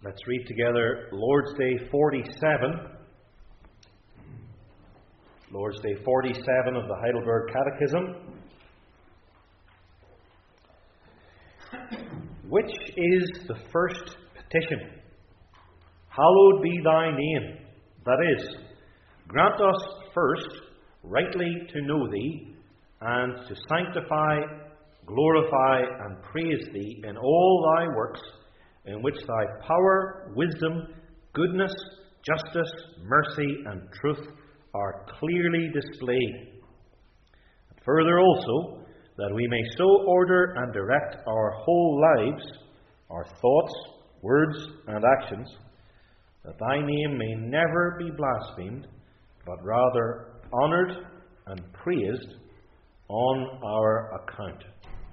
Let's read together Lord's Day 47. Lord's Day 47 of the Heidelberg Catechism. Which is the first petition? Hallowed be thy name. That is, grant us first rightly to know thee, and to sanctify, glorify, and praise thee in all thy works, in which thy power, wisdom, goodness, justice, mercy, and truth are clearly displayed. Further also, that we may so order and direct our whole lives, our thoughts, words, and actions, that thy name may never be blasphemed, but rather honoured and praised on our account.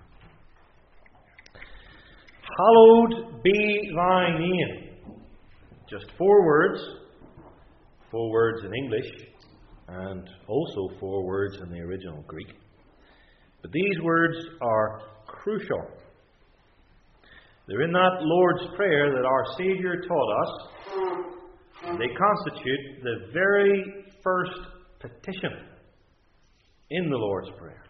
Hallowed be thy name. Just 4 words. 4 words in English, and also 4 words in the original Greek. But these words are crucial. They're in that Lord's Prayer that our Saviour taught us. And they constitute the very first petition in the Lord's Prayer.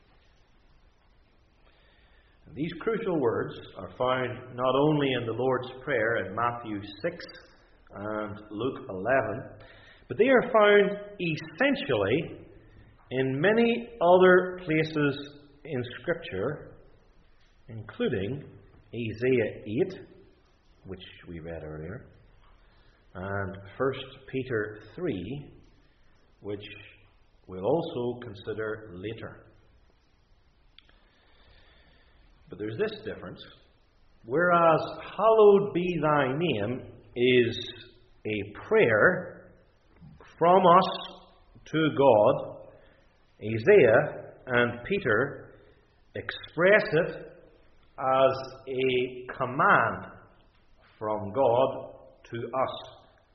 And these crucial words are found not only in the Lord's Prayer in Matthew 6 and Luke 11, but they are found essentially in many other places in Scripture, including Isaiah 8, which we read earlier, and 1 Peter 3, which we'll also consider later. But there's this difference. Whereas hallowed be thy name is a prayer from us to God, Isaiah and Peter express it as a command from God to us.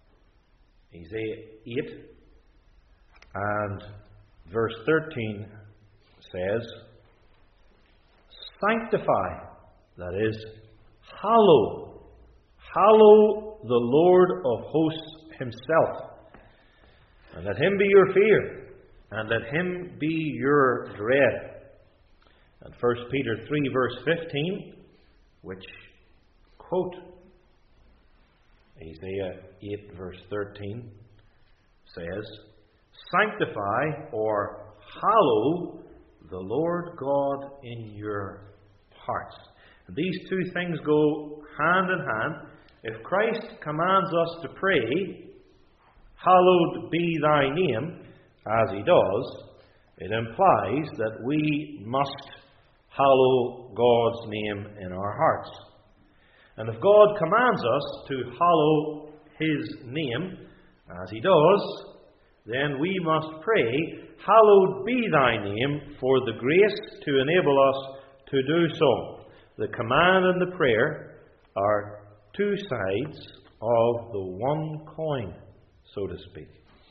Isaiah 8 and verse 13 says, sanctify, that is, hallow the Lord of hosts himself, and let him be your fear, and let him be your dread. And 1 Peter 3 verse 15, which quote Isaiah 8 verse 13, says, sanctify or hallow the Lord God in your hearts. And these 2 things go hand in hand. If Christ commands us to pray, hallowed be thy name, as he does, it implies that we must hallow God's name in our hearts. And if God commands us to hallow his name, as he does, then we must pray, hallowed be thy name, for the grace to enable us to do so. The command and the prayer are 2 sides of the one coin, so to speak.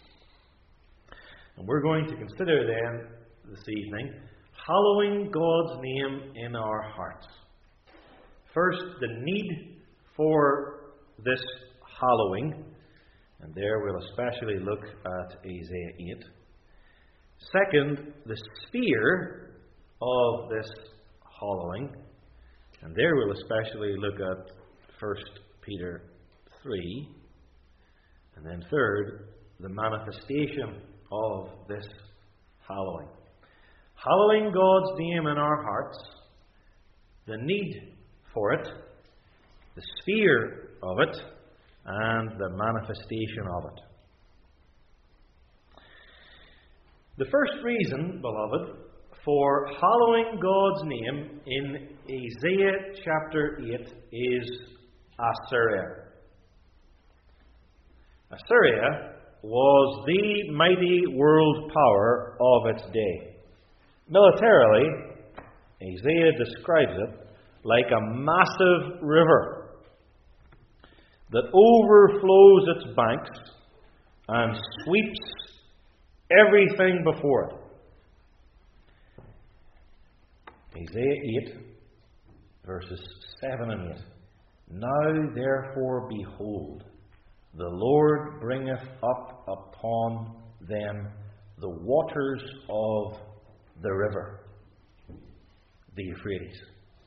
And we're going to consider then, this evening, hallowing God's name in our hearts. First, the need for this hallowing, and there we'll especially look at Isaiah 8. Second, the sphere of this hallowing, and there we'll especially look at 1 Peter 3. And then third, the manifestation of this hallowing. Hallowing God's name in our hearts, the need for it, the sphere of it, and the manifestation of it. The first reason, beloved, for hallowing God's name in Isaiah chapter 8 is Assyria. Assyria was the mighty world power of its day. Militarily, Isaiah describes it like a massive river that overflows its banks and sweeps everything before it. Isaiah 8, verses 7 and 8. Now therefore, behold, the Lord bringeth up upon them the waters of the river, the Euphrates,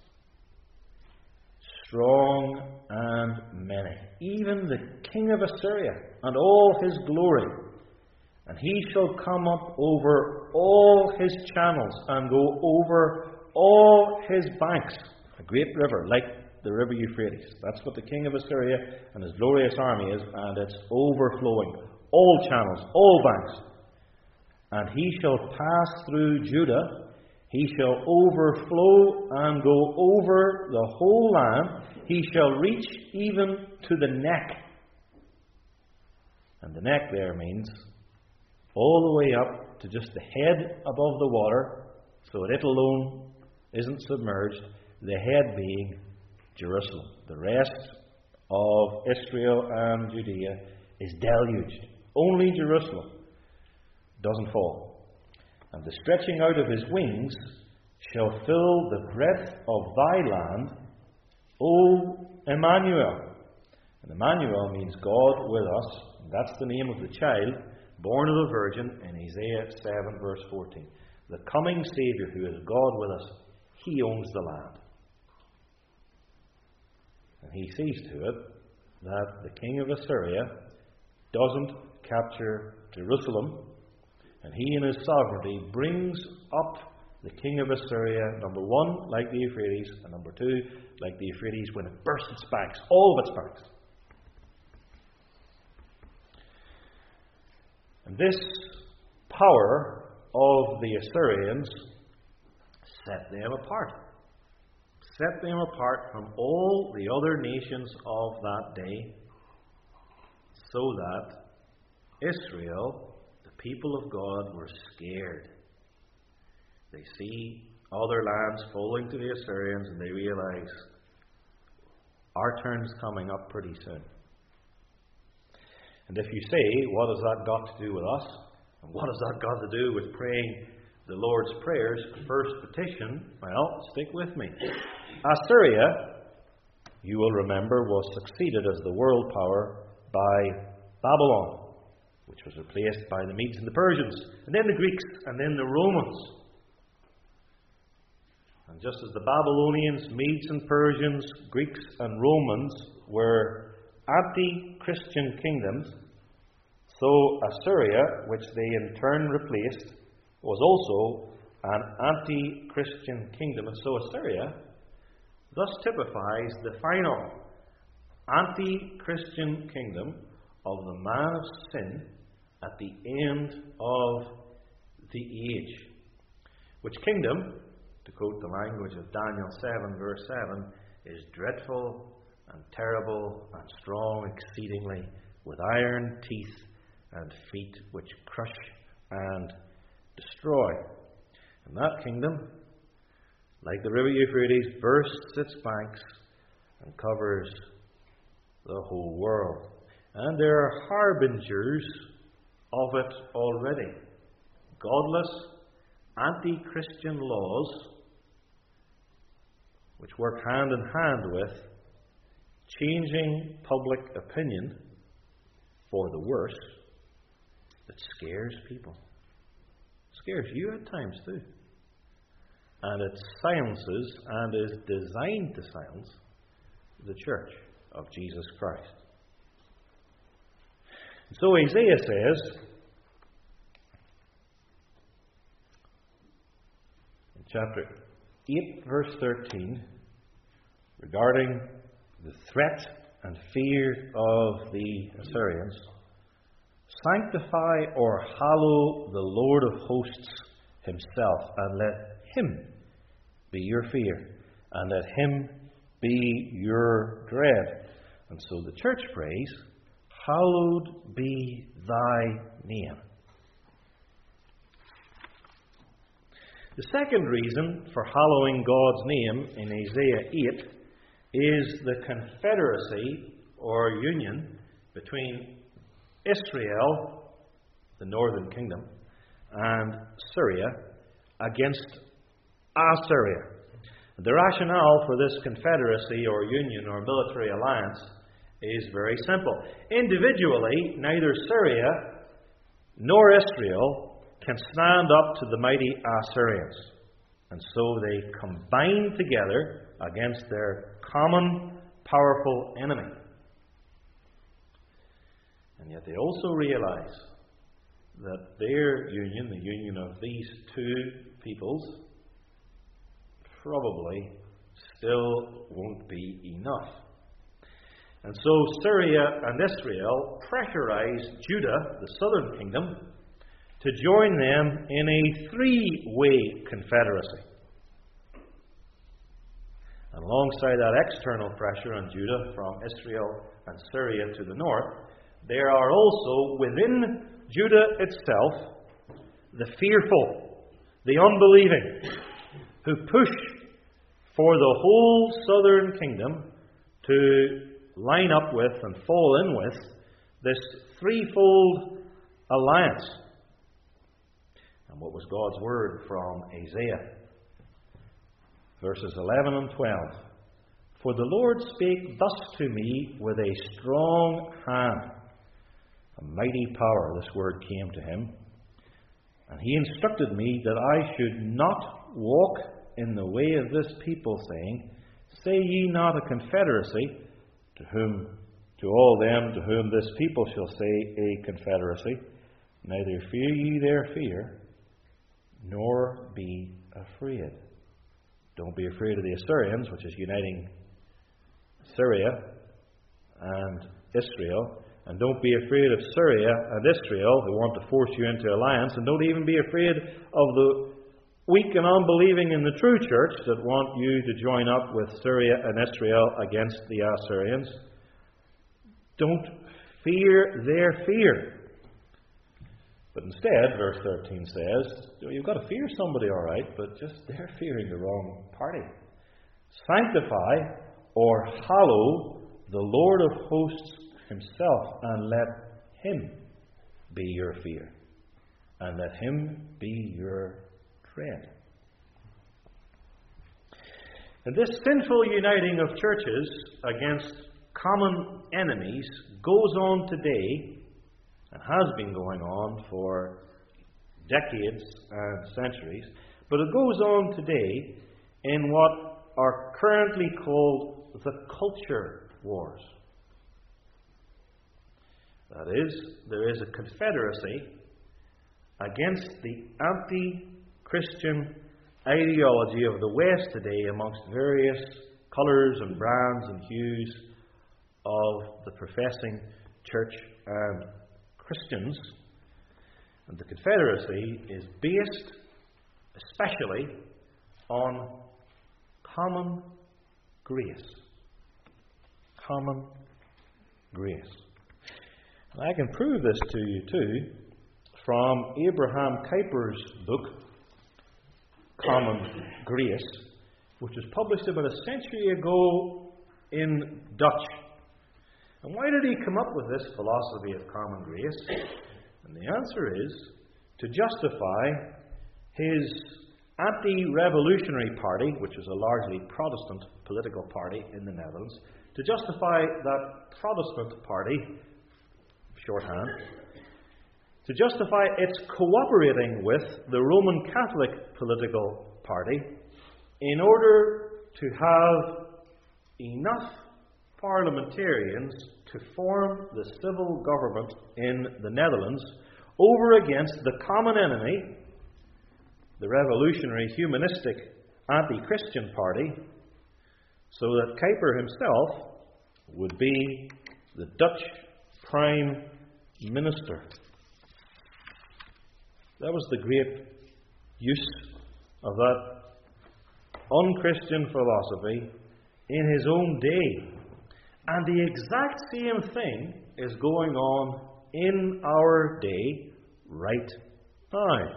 strong and many, even the king of Assyria and all his glory. And he shall come up over all his channels and go over all his banks. A great river, like the river Euphrates. That's what the king of Assyria and his glorious army is, and it's overflowing. All channels, all banks. And he shall pass through Judah. He shall overflow and go over the whole land. He shall reach even to the neck. And the neck there means all the way up to just the head above the water, so that it alone isn't submerged, the head being Jerusalem. The rest of Israel and Judea is deluged. Only Jerusalem doesn't fall. And the stretching out of his wings shall fill the breadth of thy land, O Emmanuel. And Emmanuel means God with us. That's the name of the child born of the Virgin in Isaiah 7 verse 14. The coming Saviour who is God with us, he owns the land. And he sees to it that the king of Assyria doesn't capture Jerusalem, and he in his sovereignty brings up the king of Assyria, number one, like the Euphrates, and number two, like the Euphrates when it bursts its banks, all of its banks. And this power of the Assyrians set them apart. Set them apart from all the other nations of that day, so that Israel, the people of God, were scared. They see other lands falling to the Assyrians and they realize our turn's coming up pretty soon. And if you say, what has that got to do with us? And what has that got to do with praying the Lord's prayers, first petition? Well, stick with me. Assyria, you will remember, was succeeded as the world power by Babylon, which was replaced by the Medes and the Persians, and then the Greeks, and then the Romans. And just as the Babylonians, Medes and Persians, Greeks and Romans were anti-Christian kingdoms, so Assyria, which they in turn replaced, was also an anti-Christian kingdom. And so Assyria thus typifies the final anti-Christian kingdom of the man of sin at the end of the age. Which kingdom, to quote the language of Daniel 7 verse 7, is dreadful and terrible and strong exceedingly, with iron teeth and feet which crush and destroy. And that kingdom, like the river Euphrates, bursts its banks and covers the whole world. And there are harbingers of it already. Godless, anti-Christian laws which work hand in hand with changing public opinion for the worse, that scares people. Scares you at times too. And it silences and is designed to silence the church of Jesus Christ. And so Isaiah says in chapter 8 verse 13, regarding the threat and fear of the Assyrians, sanctify or hallow the Lord of hosts himself, and let him be your fear, and let him be your dread. And so the church prays, hallowed be thy name. The second reason for hallowing God's name in Isaiah 8 is the confederacy or union between Israel, the northern kingdom, and Syria against Assyria. The rationale for this confederacy or union or military alliance is very simple. Individually, neither Syria nor Israel can stand up to the mighty Assyrians. And so they combine together against their common, powerful enemy. And yet they also realize that their union, the union of these two peoples, probably still won't be enough. And so Syria and Israel pressurize Judah, the southern kingdom, to join them in a three-way confederacy. And alongside that external pressure on Judah from Israel and Syria to the north, there are also within Judah itself the fearful, the unbelieving, who push for the whole southern kingdom to line up with and fall in with this threefold alliance. And what was God's word from Isaiah? Verses 11 and 12. For the Lord spake thus to me with a strong hand. A mighty power, this word came to him. And he instructed me that I should not walk in the way of this people, saying, Say ye not a confederacy, to all them to whom this people shall say a confederacy, neither fear ye their fear, nor be afraid. Don't be afraid of the Assyrians, which is uniting Syria and Israel. And don't be afraid of Syria and Israel, who want to force you into alliance. And don't even be afraid of the weak and unbelieving in the true church that want you to join up with Syria and Israel against the Assyrians. Don't fear their fear. But instead, verse 13 says, you've got to fear somebody, all right, but just they're fearing the wrong party. Sanctify or hallow the Lord of hosts himself, and let him be your fear, and let him be your dread. And this sinful uniting of churches against common enemies goes on today, and has been going on for decades and centuries, but it goes on today in what are currently called the culture wars. That is, there is a confederacy against the anti-Christian ideology of the West today amongst various colours and brands and hues of the professing church and Christians. And the confederacy is based especially on common grace. Common grace. And I can prove this to you too from Abraham Kuyper's book, Common Grace, which was published about a century ago in Dutch. And why did he come up with this philosophy of common grace? And the answer is to justify his anti-revolutionary party, which is a largely Protestant political party in the Netherlands, to justify that Protestant party, shorthand, to justify its cooperating with the Roman Catholic political party in order to have enough parliamentarians to form the civil government in the Netherlands over against the common enemy, the revolutionary, humanistic, anti-Christian party, so that Kuyper himself would be the Dutch Prime Minister. That was the great use of that unchristian philosophy in his own day. And the exact same thing is going on in our day right now.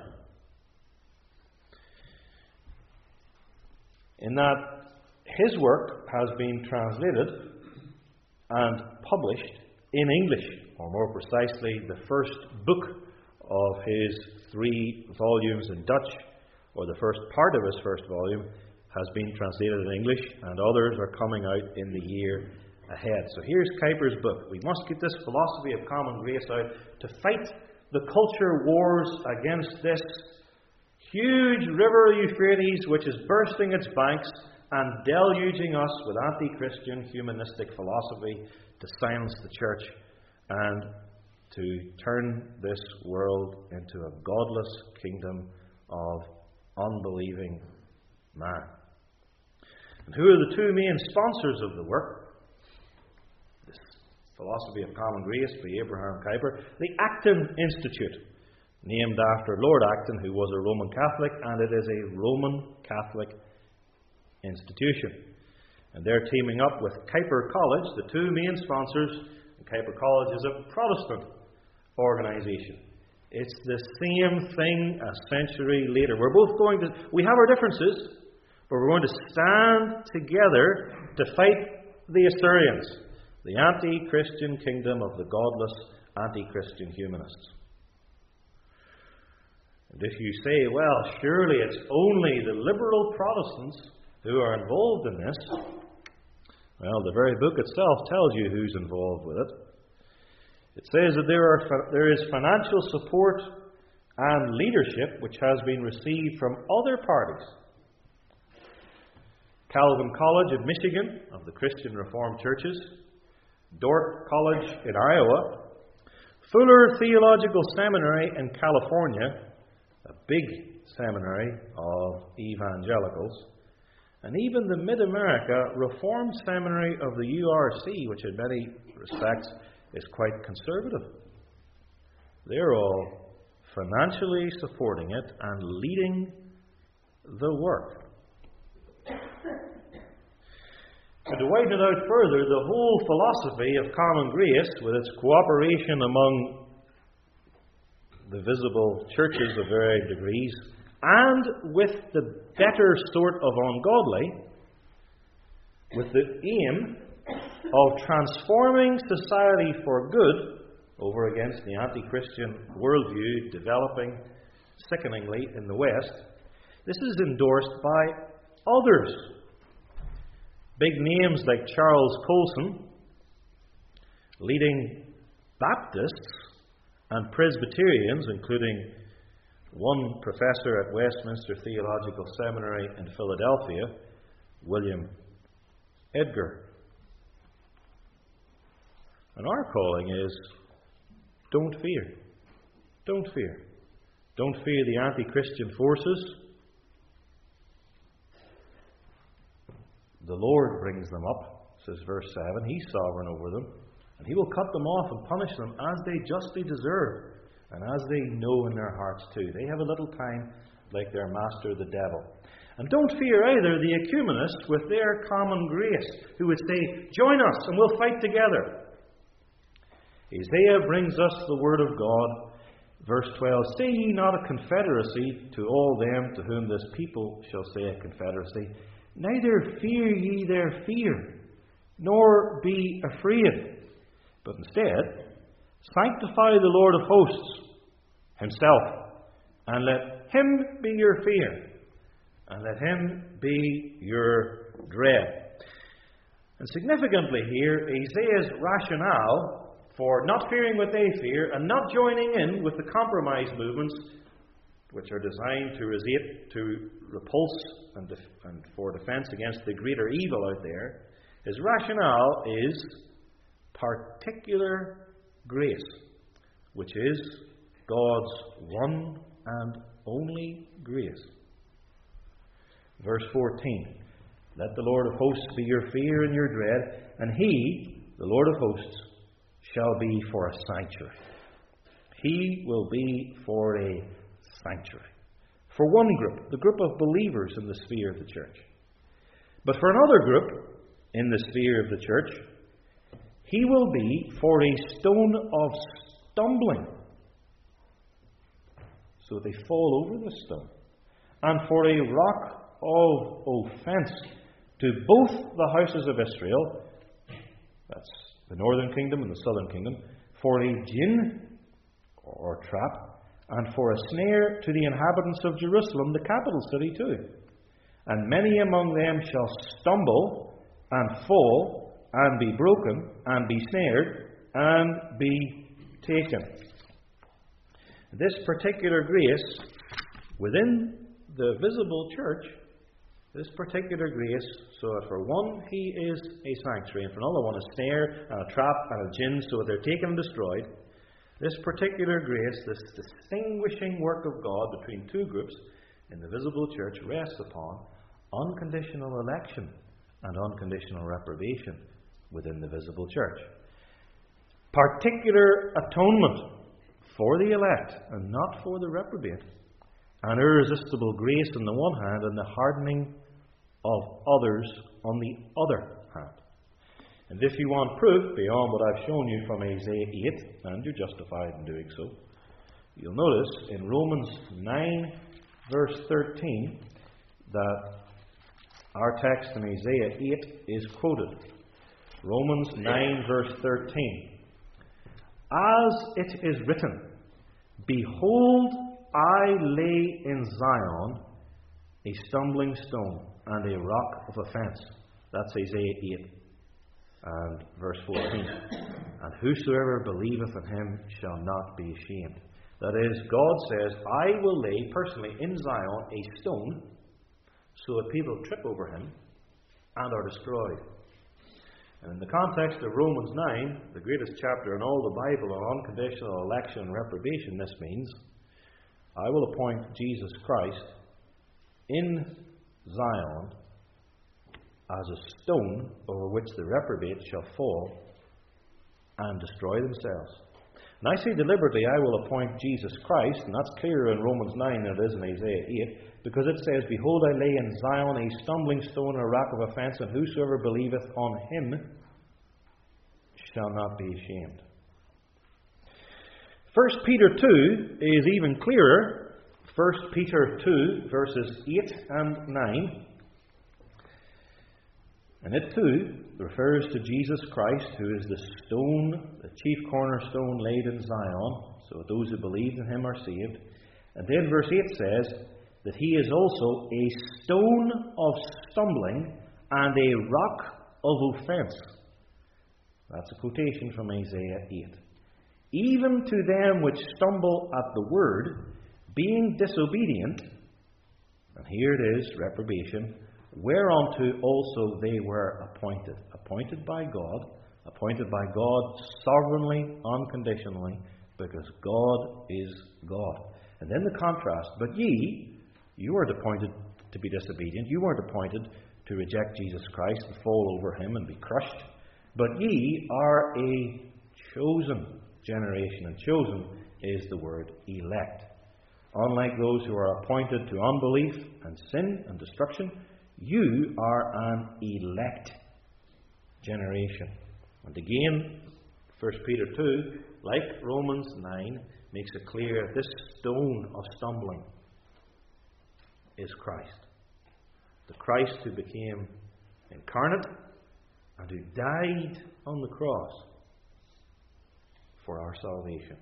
In that his work has been translated and published in English, or more precisely, the first book of his 3 volumes in Dutch, or the first part of his first volume, has been translated in English, and others are coming out in the year ahead. So here's Kuyper's book. We must get this philosophy of common grace out to fight the culture wars against this huge river Euphrates, which is bursting its banks and deluging us with anti-Christian humanistic philosophy to silence the church and to turn this world into a godless kingdom of unbelieving man. And who are the two main sponsors of the work? This philosophy of common grace by Abraham Kuyper. The Acton Institute, named after Lord Acton, who was a Roman Catholic, and it is a Roman Catholic institution. And they're teaming up with Kuyper College, the two main sponsors. And Kuyper College is a Protestant organisation. It's the same thing a century later. We have our differences, but we're going to stand together to fight the Assyrians, the anti-Christian kingdom of the godless anti-Christian humanists. And if you say, well, surely it's only the liberal Protestants who are involved in this, well, the very book itself tells you who's involved with it. It says that there is financial support and leadership which has been received from other parties. Calvin College in Michigan, of the Christian Reformed Churches, Dordt College in Iowa, Fuller Theological Seminary in California, a big seminary of evangelicals, and even the Mid-America Reformed Seminary of the URC, which in many respects is quite conservative. They're all financially supporting it and leading the work. To widen it out further, the whole philosophy of common grace, with its cooperation among the visible churches of varying degrees, and with the better sort of ungodly, with the aim of transforming society for good over against the anti-Christian worldview developing sickeningly in the West, this is endorsed by others. Big names like Charles Colson, leading Baptists and Presbyterians, including one professor at Westminster Theological Seminary in Philadelphia, William Edgar. And our calling is, don't fear. Don't fear. Don't fear the anti-Christian forces. The Lord brings them up, says verse 7. He's sovereign over them. And He will cut them off and punish them as they justly deserve, and as they know in their hearts too. They have a little time like their master the devil. And don't fear either the ecumenists with their common grace, who would say, join us and we'll fight together. Isaiah brings us the word of God. Verse 12, say ye not a confederacy to all them to whom this people shall say a confederacy. Neither fear ye their fear, nor be afraid. But instead, sanctify the Lord of hosts Himself, and let Him be your fear, and let Him be your dread. And significantly here, Isaiah's rationale for not fearing what they fear and not joining in with the compromise movements which are designed to repulse and for defense against the greater evil out there, his rationale is particular grace, which is God's one and only grace. Verse 14, let the Lord of hosts be your fear and your dread, and He, the Lord of hosts, shall be for a sanctuary. He will be for a sanctuary. For one group, the group of believers in the sphere of the church. But for another group in the sphere of the church, He will be for a stone of stumbling, so they fall over the stone, and for a rock of offence to both the houses of Israel, that's the northern kingdom and the southern kingdom, for a gin or trap, and for a snare to the inhabitants of Jerusalem, the capital city too. And many among them shall stumble and fall and be broken and be snared and be taken. This particular grace within the visible church, this particular grace, so that for one he is a sanctuary, and for another one a snare and a trap and a gin, so that they're taken and destroyed. This particular grace, this distinguishing work of God between two groups in the visible church, rests upon unconditional election and unconditional reprobation within the visible church. Particular atonement for the elect and not for the reprobate. An irresistible grace on the one hand and the hardening of others on the other hand. And if you want proof beyond what I've shown you from Isaiah 8, and you're justified in doing so, you'll notice in Romans 9 verse 13 that our text in Isaiah 8 is quoted. Romans 9 verse 13. As it is written, Behold, I lay in Zion a stumbling stone and a rock of offense. That's Isaiah 8 and verse 14. And whosoever believeth in him shall not be ashamed. That is, God says, I will lay personally in Zion a stone so that people trip over him and are destroyed. And in the context of Romans 9, the greatest chapter in all the Bible on unconditional election and reprobation, this means, I will appoint Jesus Christ in Zion as a stone over which the reprobate shall fall and destroy themselves. And I say deliberately, I will appoint Jesus Christ, and that's clearer in Romans 9 than it is in Isaiah 8, because it says, Behold, I lay in Zion a stumbling stone and a rock of offense, and whosoever believeth on him shall not be ashamed. 1 Peter 2 is even clearer. 1 Peter 2, verses 8 and 9. And it too refers to Jesus Christ, who is the stone, the chief cornerstone laid in Zion, so that those who believe in him are saved. And then verse 8 says that he is also a stone of stumbling and a rock of offense. That's a quotation from Isaiah 8. Even to them which stumble at the word, being disobedient, and here it is, reprobation, whereunto also they were appointed. Appointed by God sovereignly, unconditionally, because God is God. And then the contrast, but ye, you weren't appointed to be disobedient, you weren't appointed to reject Jesus Christ and fall over him and be crushed, but ye are a chosen generation, and chosen is the word elect. Unlike those who are appointed to unbelief and sin and destruction, you are an elect generation. And again, 1 Peter 2, like Romans 9, makes it clear this stone of stumbling is Christ. The Christ who became incarnate and who died on the cross for our salvation.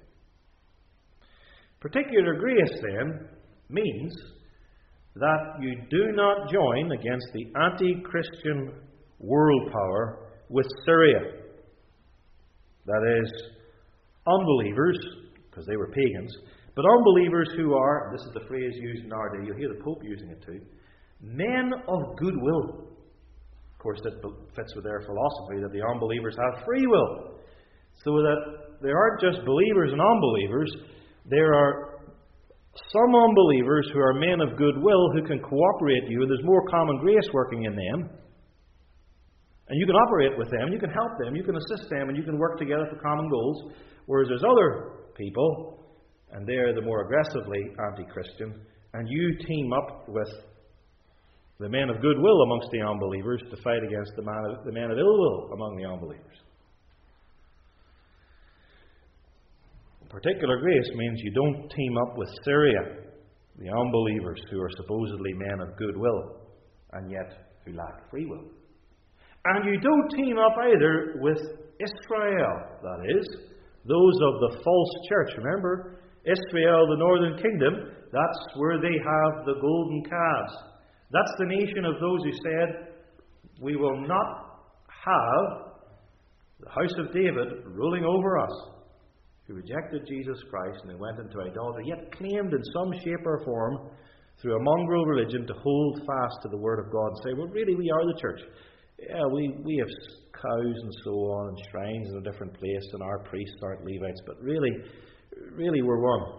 Particular grace, then, means that you do not join against the anti-Christian world power with Syria. That is, unbelievers, because they were pagans, but unbelievers who are, this is the phrase used in our day, you'll hear the Pope using it too, men of goodwill. Of course, that fits with their philosophy that the unbelievers have free will. So that there aren't just believers and unbelievers, there are some unbelievers who are men of goodwill who can cooperate you, and there's more common grace working in them. And you can operate with them, you can help them, you can assist them, and you can work together for common goals. Whereas there's other people, and they're the more aggressively anti-Christian, and you team up with the men of goodwill amongst the unbelievers to fight against the men of ill will among the unbelievers. Particular grace means you don't team up with Syria, the unbelievers who are supposedly men of goodwill, and yet who lack free will. And you don't team up either with Israel, that is, those of the false church. Remember, Israel, the northern kingdom, that's where they have the golden calves. That's the nation of those who said, we will not have the house of David ruling over us, who rejected Jesus Christ and they went into idolatry, yet claimed in some shape or form, through a mongrel religion, to hold fast to the Word of God and say, well, really, we are the church. Yeah, we have cows and so on, and shrines in a different place, and our priests aren't Levites, but really we're one.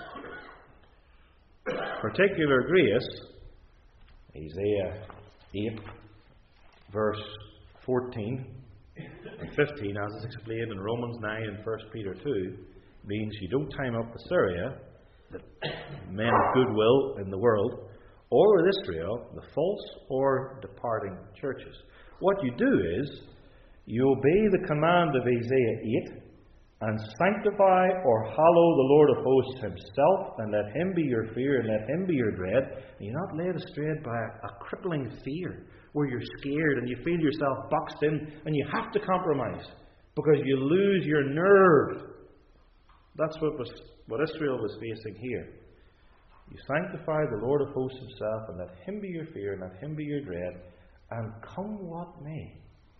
Particular grace, Isaiah 8, verse 14 and 15, as is explained in Romans 9 and 1 Peter 2, means you don't time up Assyria, the men of goodwill in the world, or with Israel, the false or departing churches. What you do is, you obey the command of Isaiah 8, and sanctify or hallow the Lord of hosts himself, and let him be your fear, and let him be your dread. And you're not led astray by a crippling fear, where you're scared and you feel yourself boxed in, and you have to compromise, because you lose your nerve. That's what Israel was facing here. You sanctify the Lord of hosts himself, and let him be your fear, and let him be your dread, and come what may.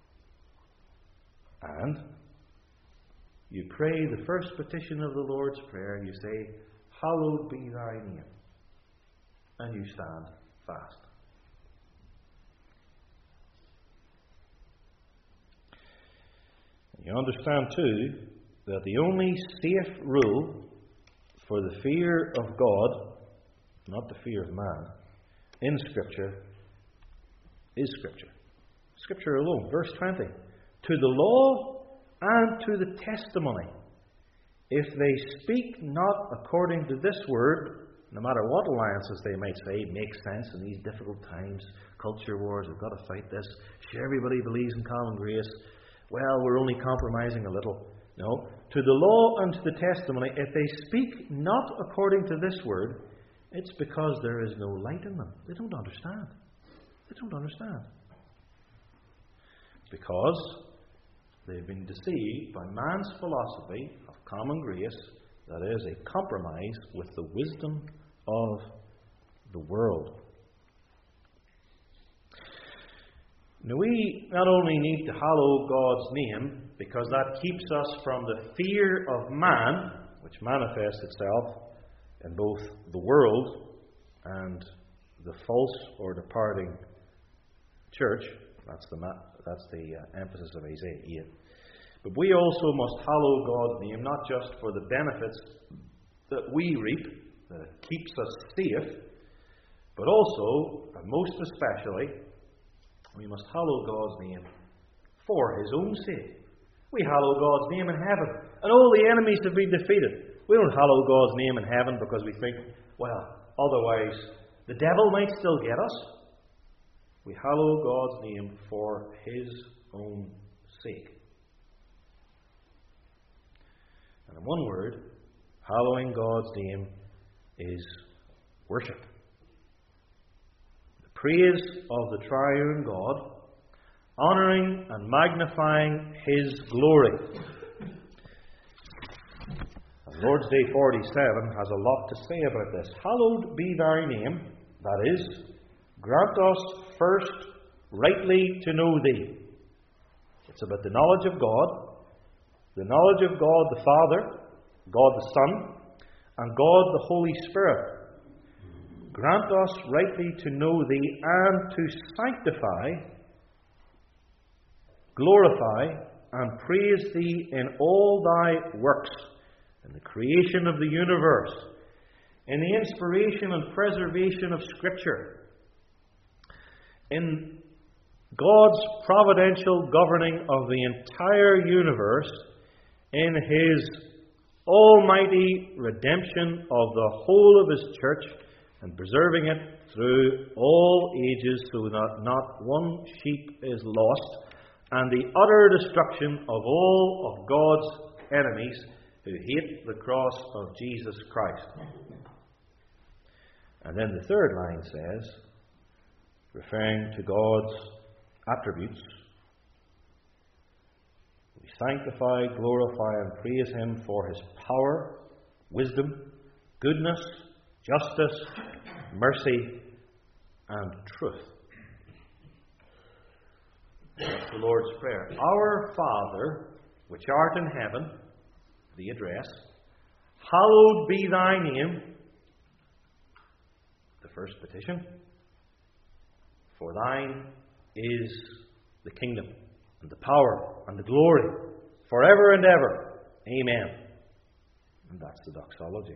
And you pray the first petition of the Lord's Prayer. You say, hallowed be thy name. And you stand fast. You understand too that the only safe rule for the fear of God, not the fear of man, in Scripture is Scripture. Scripture alone. Verse 20. To the law and to the testimony, if they speak not according to this word, no matter what alliances they might say make sense in these difficult times, culture wars, we've got to fight this, sure, everybody believes in common grace, well, we're only compromising a little. No. To the law and to the testimony, if they speak not according to this word, it's because there is no light in them. They don't understand. They don't understand. Because they've been deceived by man's philosophy of common grace, that is, a compromise with the wisdom of the world. Now, we not only need to hallow God's name, because that keeps us from the fear of man, which manifests itself in both the world and the false or departing church. That's the emphasis of Isaiah 8. But we also must hallow God's name, not just for the benefits that we reap, that it keeps us safe, but also, and most especially, we must hallow God's name for His own sake. We hallow God's name in heaven, and all the enemies have been defeated. We don't hallow God's name in heaven because we think, well, otherwise the devil might still get us. We hallow God's name for His own sake. And in one word, hallowing God's name is worship. The praise of the triune God, honouring and magnifying His glory. And Lord's Day 47 has a lot to say about this. Hallowed be thy name, that is, grant us first rightly to know thee. It's about the knowledge of God, the knowledge of God the Father, God the Son, and God the Holy Spirit. Grant us rightly to know thee and to sanctify, glorify, and praise thee in all thy works, in the creation of the universe, in the inspiration and preservation of Scripture, in God's providential governing of the entire universe, in His almighty redemption of the whole of His church, and preserving it through all ages, so that not one sheep is lost, and the utter destruction of all of God's enemies who hate the cross of Jesus Christ. And then the third line says, referring to God's attributes, we sanctify, glorify, and praise Him for His power, wisdom, goodness, justice, mercy, and truth. That's the Lord's Prayer. Our Father, which art in heaven, the address, hallowed be thy name, the first petition, for thine is the kingdom, and the power, and the glory, forever and ever. Amen. And that's the doxology.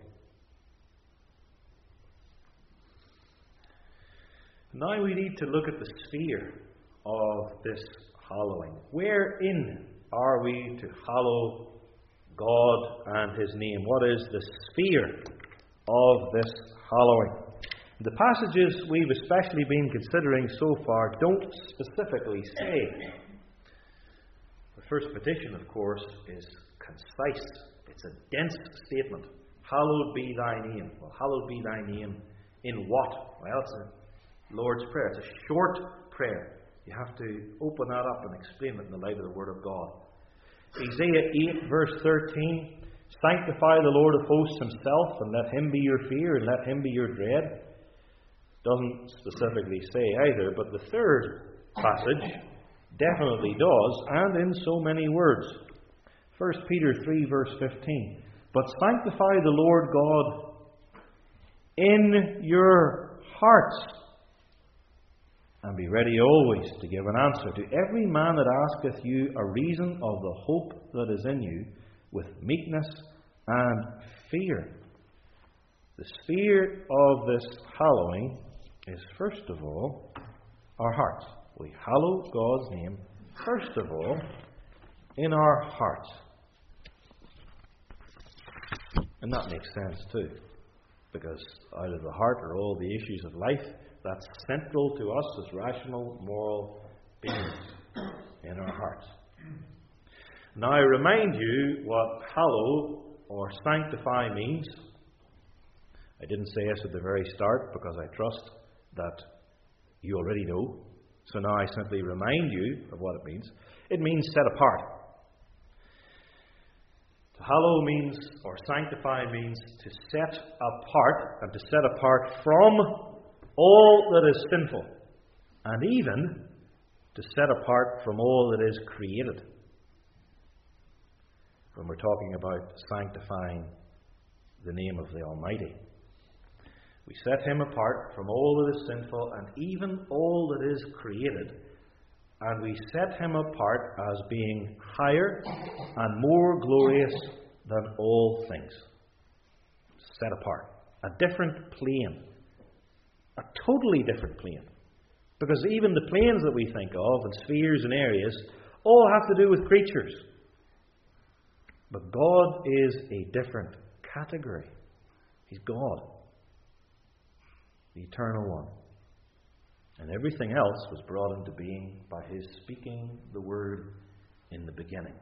Now we need to look at the sphere of this hallowing. Wherein are we to hallow God and His name? What is the sphere of this hallowing? The passages we've especially been considering so far don't specifically say. The first petition, of course, is concise. It's a dense statement. Hallowed be thy name. Well, hallowed be thy name in what? Well, it's a Lord's Prayer. It's a short prayer. You have to open that up and explain it in the light of the Word of God. Isaiah 8, verse 13. Sanctify the Lord of hosts Himself, and let Him be your fear, and let Him be your dread. Doesn't specifically say either, but the third passage definitely does, and in so many words. 1 Peter 3, verse 15. But sanctify the Lord God in your hearts, and be ready always to give an answer to every man that asketh you a reason of the hope that is in you, with meekness and fear. The sphere of this hallowing is, first of all, our hearts. We hallow God's name, first of all, in our hearts. And that makes sense too, because out of the heart are all the issues of life. That's central to us as rational, moral beings in our hearts. Now I remind you what hallow or sanctify means. I didn't say this at the very start because I trust that you already know. So now I simply remind you of what it means. It means set apart. To hallow means, or sanctify means, to set apart, and to set apart from all that is sinful, and even to set apart from all that is created. When we're talking about sanctifying the name of the Almighty, we set Him apart from all that is sinful and even all that is created, and we set Him apart as being higher and more glorious than all things. Set apart. A different plane. A totally different plane. Because even the planes that we think of, and spheres and areas, all have to do with creatures. But God is a different category. He's God, the Eternal One. And everything else was brought into being by His speaking the Word in the beginning.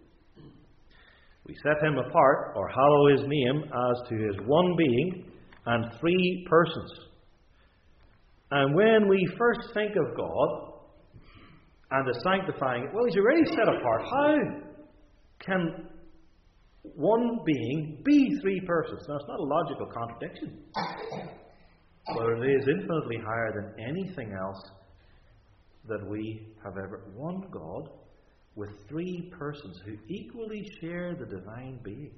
We set Him apart, or hallow His name, as to His one being and three persons. And when we first think of God and the sanctifying it, well, He's already set apart. How can one being be three persons? Now, it's not a logical contradiction, but it is infinitely higher than anything else that we have ever. One God with three persons who equally share the divine being.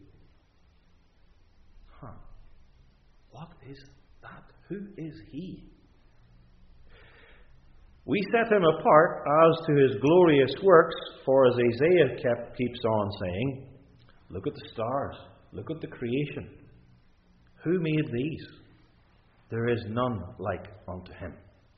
What is that? Who is He? We set Him apart as to His glorious works, for as Isaiah keeps on saying, look at the stars, look at the creation. Who made these? There is none like unto Him.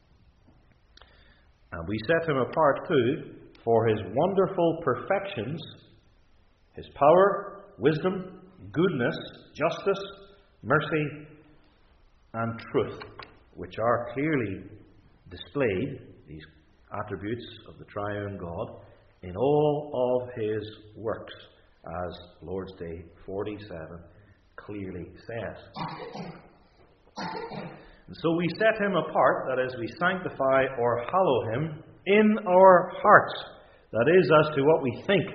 And we set Him apart too for His wonderful perfections, His power, wisdom, goodness, justice, mercy, and truth, which are clearly displayed, these attributes of the triune God, in all of His works, as Lord's Day 47 clearly says. And so we set Him apart, that is, we sanctify or hallow Him in our hearts. That is, as to what we think.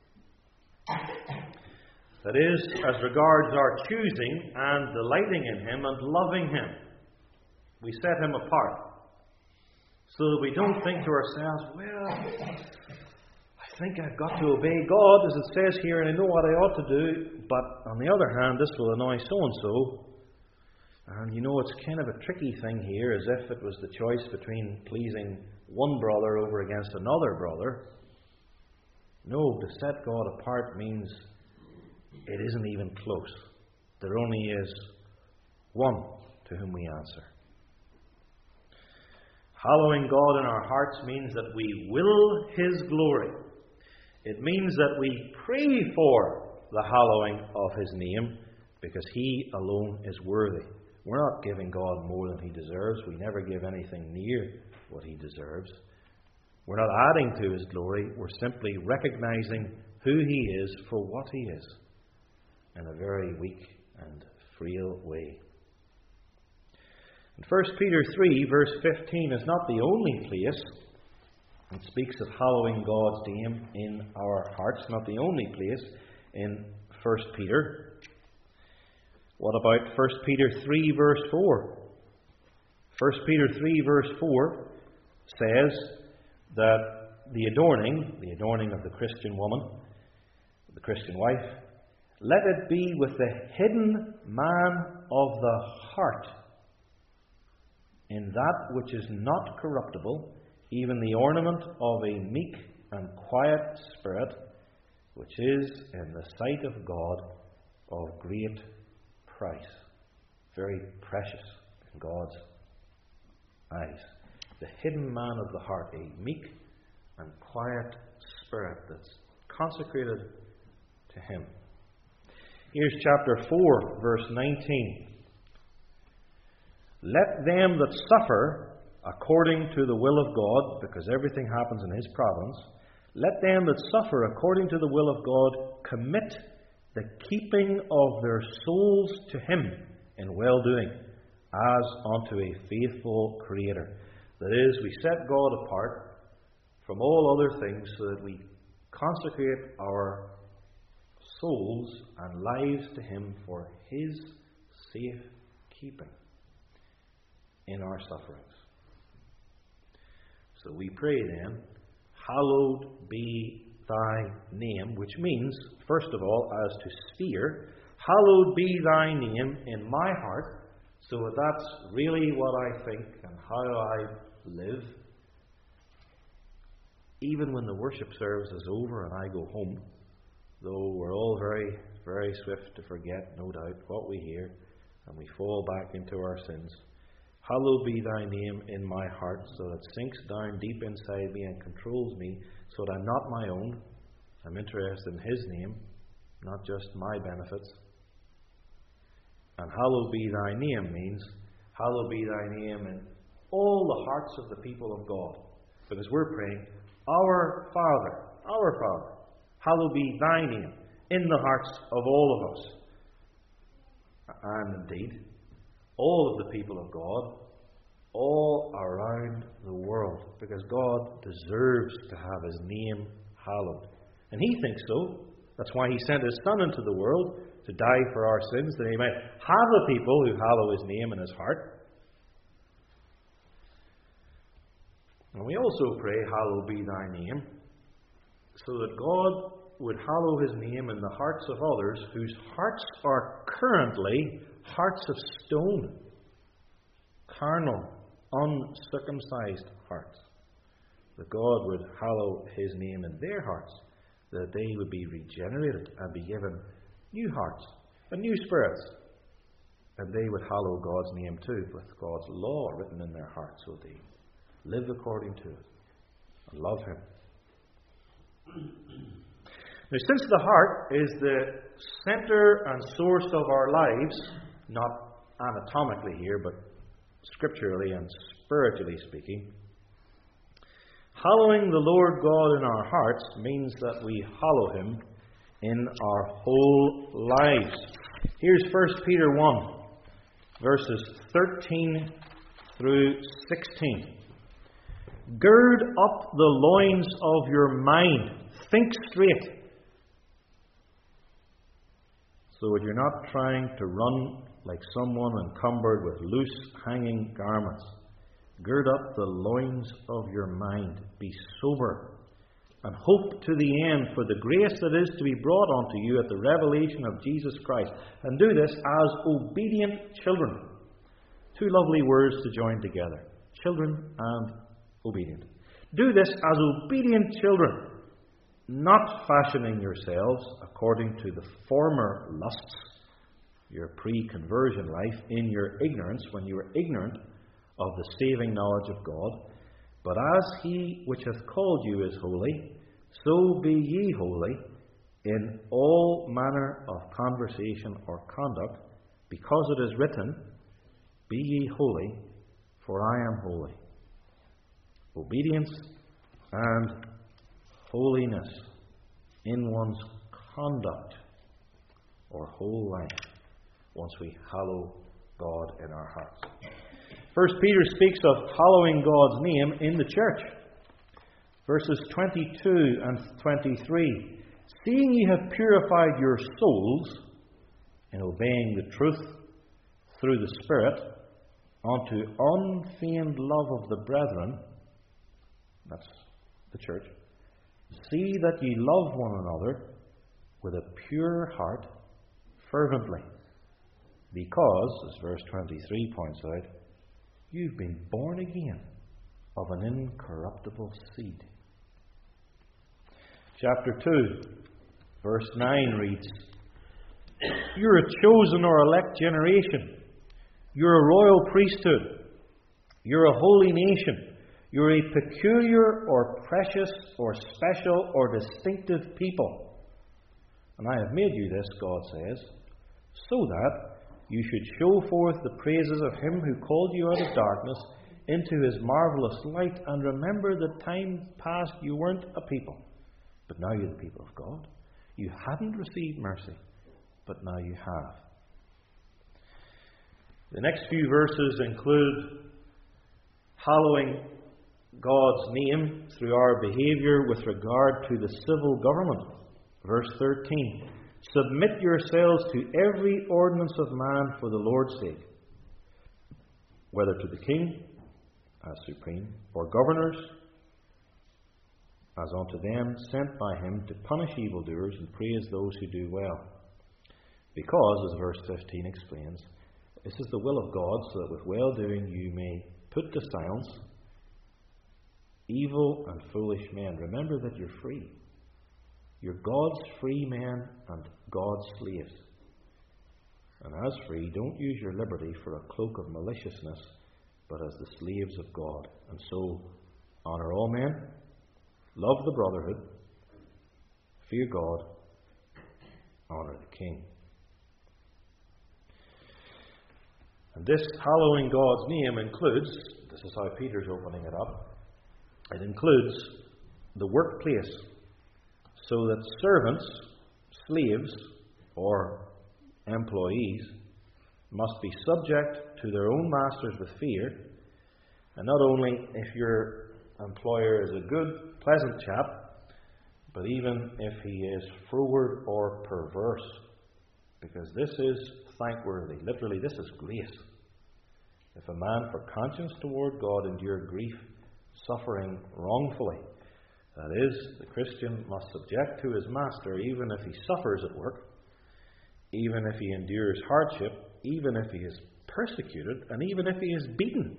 That is, as regards our choosing and delighting in Him and loving Him. We set Him apart. So that we don't think to ourselves, well, I think I've got to obey God as it says here, and I know what I ought to do, but on the other hand, this will annoy so-and-so. And it's kind of a tricky thing here, as if it was the choice between pleasing one brother over against another brother. No, to set God apart means it isn't even close. There only is one to whom we answer. Hallowing God in our hearts means that we will His glory. It means that we pray for the hallowing of His name, because He alone is worthy. We're not giving God more than He deserves. We never give anything near what He deserves. We're not adding to His glory. We're simply recognizing who He is for what He is, in a very weak and frail way. And 1 Peter 3, verse 15 is not the only place it speaks of hallowing God's name in our hearts, not the only place in 1 Peter. What about 1 Peter 3, verse 4? 1 Peter 3, verse 4 says that the adorning of the Christian woman, the Christian wife, let it be with the hidden man of the heart, in that which is not corruptible, even the ornament of a meek and quiet spirit, which is in the sight of God of great price. Very precious in God's eyes. The hidden man of the heart, a meek and quiet spirit that's consecrated to Him. Here's chapter 4, verse 19. Let them that suffer according to the will of God, because everything happens in His providence, let them that suffer according to the will of God commit the keeping of their souls to Him in well-doing, as unto a faithful Creator. That is, we set God apart from all other things so that we consecrate our souls and lives to Him for His safe keeping in our sufferings. So we pray then, hallowed be Thy name, which means, first of all, as to sphere, hallowed be Thy name in my heart, so that that's really what I think and how I live. Even when the worship service is over and I go home, though we're all very, very swift to forget, no doubt, what we hear, and we fall back into our sins. Hallowed be Thy name in my heart, so that it sinks down deep inside me and controls me, so that I'm not my own. I'm interested in His name, not just my benefits. And hallowed be Thy name means, hallowed be Thy name in all the hearts of the people of God. Because we're praying, our Father, hallowed be Thy name in the hearts of all of us. And indeed, all of the people of God, all around the world, because God deserves to have His name hallowed. And He thinks so. That's why He sent His Son into the world to die for our sins, that He might have a people who hallow His name in His heart. And we also pray, hallowed be Thy name, so that God would hallow His name in the hearts of others whose hearts are currently hearts of stone, carnal, uncircumcised hearts. That God would hallow His name in their hearts, that they would be regenerated and be given new hearts and new spirits. And they would hallow God's name too, with God's law written in their hearts, so they live according to it and love Him. Now, since the heart is the centre and source of our lives, not anatomically here, but scripturally and spiritually speaking, hallowing the Lord God in our hearts means that we hallow Him in our whole lives. Here's 1 Peter 1, verses 13 through 16. Gird up the loins of your mind. Think straight, so that you're not trying to run like someone encumbered with loose hanging garments. Gird up the loins of your mind. Be sober. And hope to the end for the grace that is to be brought unto you at the revelation of Jesus Christ. And do this as obedient children. Two lovely words to join together. Children and obedient. Do this as obedient children, not fashioning yourselves according to the former lusts, your pre-conversion life, in your ignorance, when you were ignorant of the saving knowledge of God. But as He which hath called you is holy, so be ye holy in all manner of conversation or conduct, because it is written, Be ye holy, for I am holy. Obedience and holiness in one's conduct or whole life, once we hallow God in our hearts. First Peter speaks of hallowing God's name in the church. Verses 22 and 23. Seeing ye have purified your souls in obeying the truth through the Spirit unto unfeigned love of the brethren, that's the church, see that ye love one another with a pure heart fervently, because, as verse 23 points out, you've been born again of an incorruptible seed. Chapter 2, verse 9 reads, You're a chosen or elect generation. You're a royal priesthood. You're a holy nation. You're a peculiar or precious or special or distinctive people. And I have made you this, God says, so that you should show forth the praises of Him who called you out of darkness into His marvellous light. And remember that time past you weren't a people, but now you're the people of God. You hadn't received mercy, but now you have. The next few verses include hallowing God's name through our behaviour with regard to the civil government. Verse 13. Submit yourselves to every ordinance of man for the Lord's sake, whether to the king as supreme, or governors as unto them sent by him to punish evildoers and praise those who do well. Because, as verse 15 explains, this is the will of God, so that with well-doing you may put to silence evil and foolish men. Remember that you're free. You're God's free men and God's slaves. And as free, don't use your liberty for a cloak of maliciousness, but as the slaves of God. And so, honour all men, love the brotherhood, fear God, honour the king. And this hallowing God's name includes, this is how Peter's opening it up, it includes the workplace, so that servants, slaves, or employees must be subject to their own masters with fear, and not only if your employer is a good, pleasant chap, but even if he is froward or perverse, because this is thankworthy. Literally, this is grace. If a man for conscience toward God endure grief, suffering wrongfully, that is, the Christian must subject to his master even if he suffers at work, even if he endures hardship, even if he is persecuted, and even if he is beaten.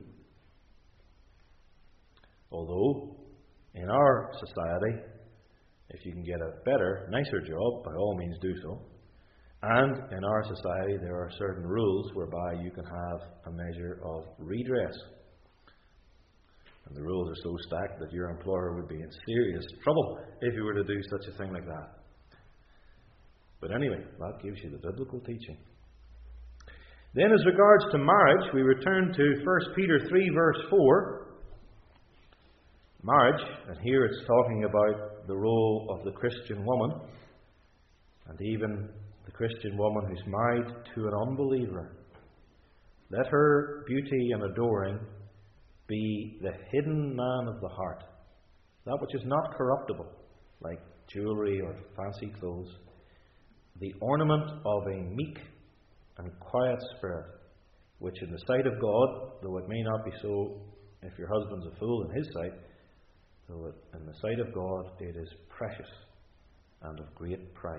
Although, in our society, if you can get a better, nicer job, by all means do so. And in our society, there are certain rules whereby you can have a measure of redress. And the rules are so stacked that your employer would be in serious trouble if you were to do such a thing like that. But anyway, that gives you the biblical teaching. Then as regards to marriage, we return to 1 Peter 3 verse 4. Marriage, and here it's talking about the role of the Christian woman, and even the Christian woman who's married to an unbeliever. Let her beauty and adoring be the hidden man of the heart, that which is not corruptible, like jewellery or fancy clothes, the ornament of a meek and quiet spirit, which in the sight of God, though it may not be so If your husband's a fool in his sight, though in the sight of God it is precious and of great price.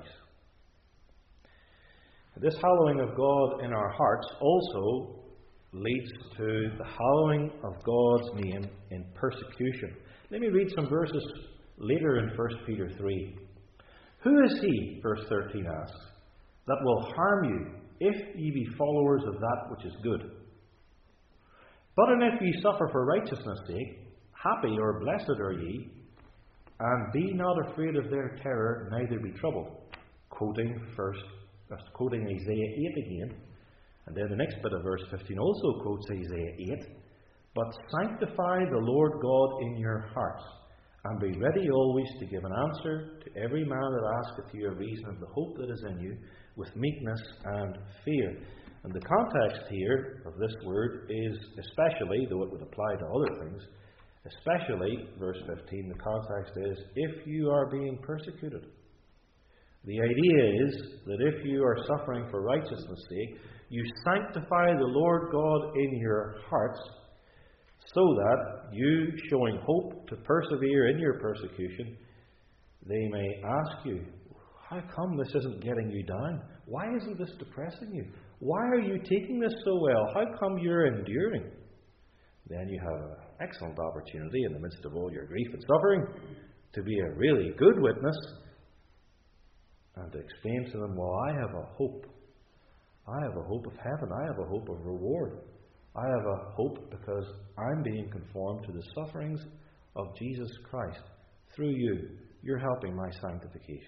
This hallowing of God in our hearts also leads to the hallowing of God's name in persecution. Let me read some verses later in 1 Peter 3. Who is he, verse 13 asks, that will harm you if ye be followers of that which is good? But and if ye suffer for righteousness' sake, happy or blessed are ye, and be not afraid of their terror, neither be troubled. Quoting Isaiah 8 again. And then the next bit of verse 15 also quotes Isaiah 8. But sanctify the Lord God in your hearts, and be ready always to give an answer to every man that asketh you a reason of the hope that is in you, with meekness and fear. And the context here of this word is especially, though it would apply to other things, especially, verse 15, the context is, if you are being persecuted. The idea is that if you are suffering for righteousness' sake, you sanctify the Lord God in your hearts, so that you, showing hope to persevere in your persecution, they may ask you, how come this isn't getting you down? Why isn't this depressing you? Why are you taking this so well? How come you're enduring? Then you have an excellent opportunity in the midst of all your grief and suffering to be a really good witness and to explain to them, well, I have a hope. I have a hope of heaven. I have a hope of reward. I have a hope because I'm being conformed to the sufferings of Jesus Christ. Through you, you're helping my sanctification.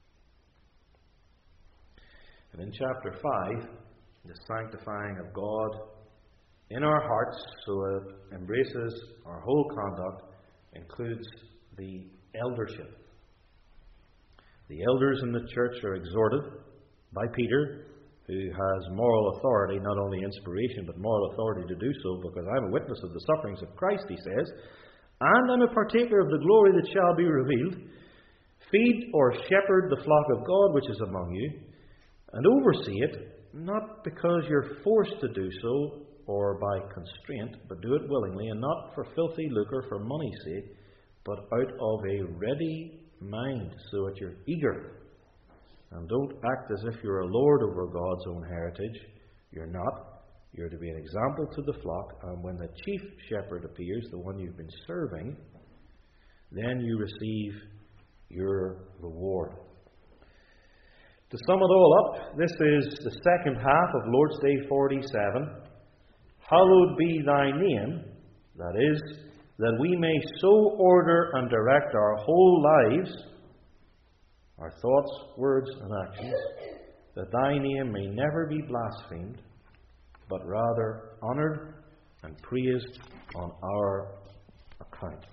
And in chapter 5, the sanctifying of God in our hearts, so it embraces our whole conduct, includes the eldership. The elders in the church are exhorted by Peter, who has moral authority, not only inspiration, but moral authority to do so, because I'm a witness of the sufferings of Christ, he says, and I'm a partaker of the glory that shall be revealed. Feed or shepherd the flock of God which is among you, and oversee it, not because you're forced to do so, or by constraint, but do it willingly, and not for filthy lucre for money's sake, but out of a ready mind, so that you're eager. And don't act as if you're a lord over God's own heritage. You're not. You're to be an example to the flock, and when the chief shepherd appears, the one you've been serving, then you receive your reward. To sum it all up, this is the second half of Lord's Day 47. Hallowed be thy name, that is, that we may so order and direct our whole lives, our thoughts, words, and actions, that thy name may never be blasphemed, but rather honoured and praised on our account.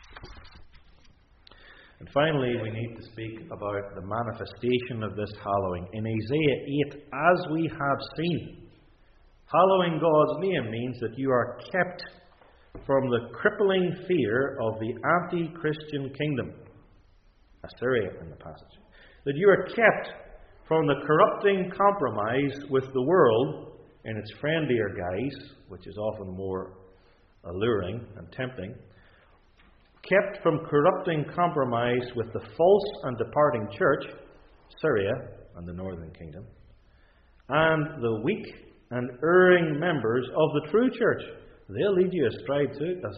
And finally, we need to speak about the manifestation of this hallowing. In Isaiah 8, as we have seen, hallowing God's name means that you are kept from the crippling fear of the anti-Christian kingdom, Assyria in the passage. That you are kept from the corrupting compromise with the world in its friendlier guise, which is often more alluring and tempting. Kept from corrupting compromise with the false and departing church, Syria and the northern kingdom, and the weak and erring members of the true church. They'll lead you aside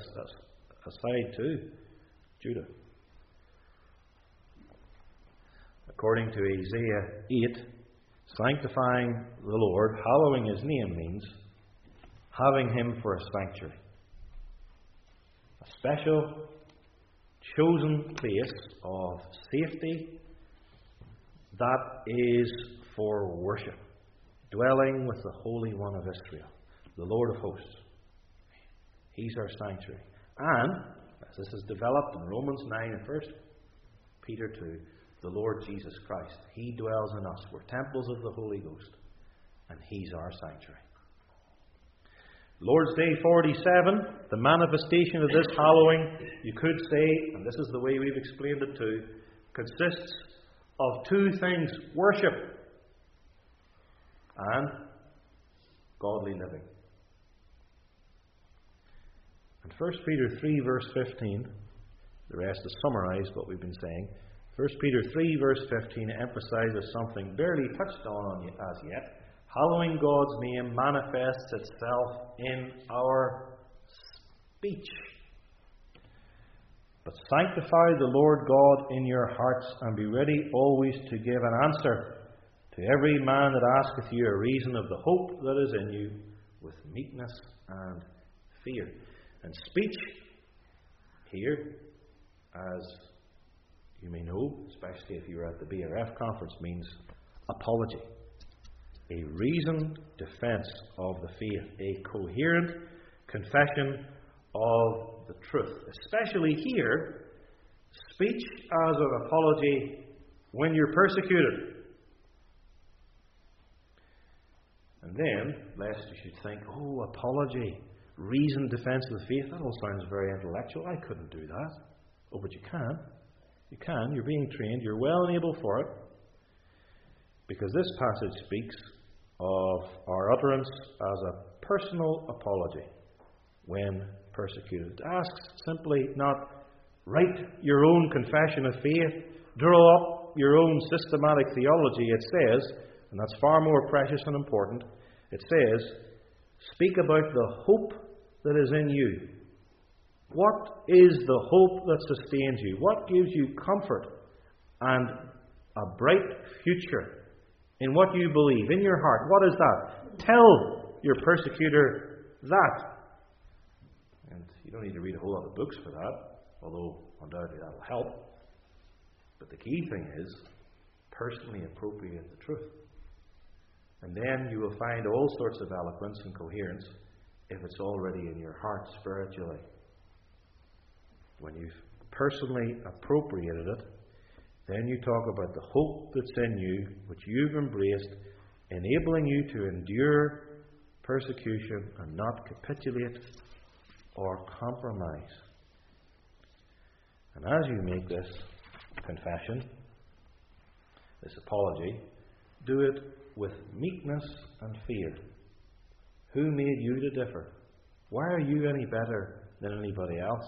to Judah. According to Isaiah 8, sanctifying the Lord, hallowing his name, means having him for a sanctuary. A special, chosen place of safety that is for worship, dwelling with the Holy One of Israel, the Lord of hosts. He's our sanctuary. And, as this is developed in Romans 9 and 1 Peter 2, the Lord Jesus Christ, he dwells in us. We're temples of the Holy Ghost, and he's our sanctuary. Lord's Day 47, the manifestation of this hallowing, you could say, and this is the way we've explained it too, consists of two things: worship and godly living. And 1 Peter 3 verse 15, the rest is summarised what we've been saying. 1 Peter 3 verse 15 emphasises something barely touched on as yet. Hallowing God's name manifests itself in our speech. But sanctify the Lord God in your hearts, and be ready always to give an answer to every man that asketh you a reason of the hope that is in you, with meekness and fear. And speech here, as you may know, especially if you were at the BRF conference, means apology. A reasoned defence of the faith. A coherent confession of the truth. Especially here, speech as an apology when you're persecuted. And then, lest you should think, oh, apology, reasoned defence of the faith, that all sounds very intellectual. I couldn't do that. Oh, but you can. You can. You're being trained. You're well enabled for it. Because this passage speaks of our utterance as a personal apology when persecuted. It asks simply not, write your own confession of faith, draw up your own systematic theology. It says, and that's far more precious and important, it says, speak about the hope that is in you. What is the hope that sustains you? What gives you comfort and a bright future in what you believe, in your heart? What is that? Tell your persecutor that. And you don't need to read a whole lot of books for that, although undoubtedly that will help. But the key thing is, personally appropriate the truth. And then you will find all sorts of eloquence and coherence if it's already in your heart spiritually. When you've personally appropriated it, then you talk about the hope that's in you, which you've embraced, enabling you to endure persecution and not capitulate or compromise. And as you make this confession, this apology, do it with meekness and fear. Who made you to differ? Why are you any better than anybody else?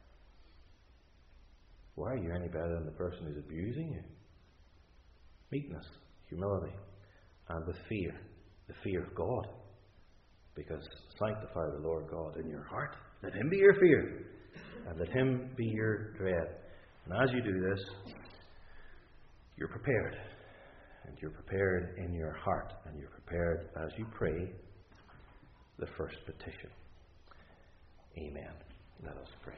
Why are you any better than the person who's abusing you? Meekness, humility, and with fear, the fear of God. Because sanctify the Lord God in your heart. Let Him be your fear, and let Him be your dread. And as you do this, you're prepared. And you're prepared in your heart, and you're prepared as you pray the first petition. Amen. Let us pray.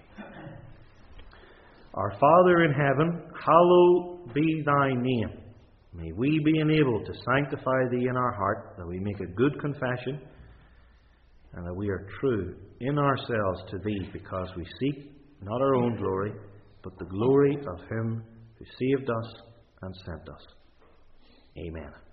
Our Father in heaven, hallowed be thy name. May we be enabled to sanctify thee in our heart, that we make a good confession, and that we are true in ourselves to thee, because we seek not our own glory, but the glory of him who saved us and sent us. Amen.